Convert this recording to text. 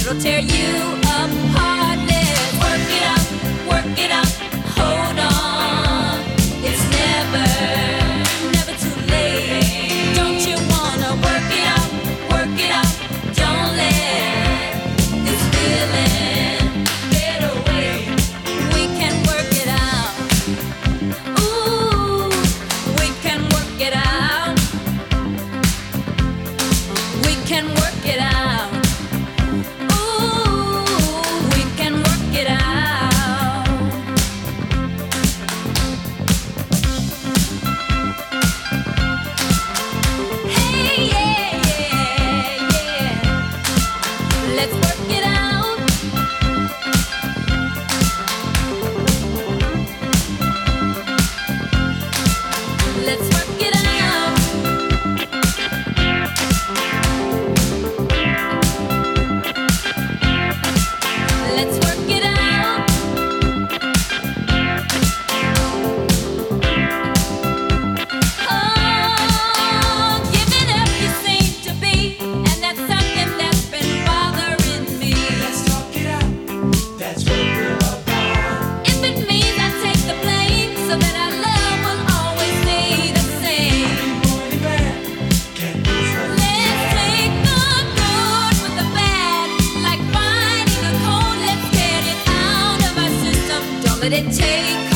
it'll tear you apart. Let's work it out, hold on. It's never too late. Don't you wanna work it out, don't let this feeling get away. We can work it out. Ooh, we can work it out. We can work it out. Ooh, we can work it out. Hey, yeah, yeah, yeah. Let's work it out. Let's work it out. Let's work it out. Oh, giving up you seem to be, and that's something that's been bothering me. Let's talk it out. That's what we're about. If it means I take the blame, so that our love will always stay the same. More than bad. Can't lose what we Let's have. take the good with the bad, like finding a cold. Let's get it out of our system. Don't let it take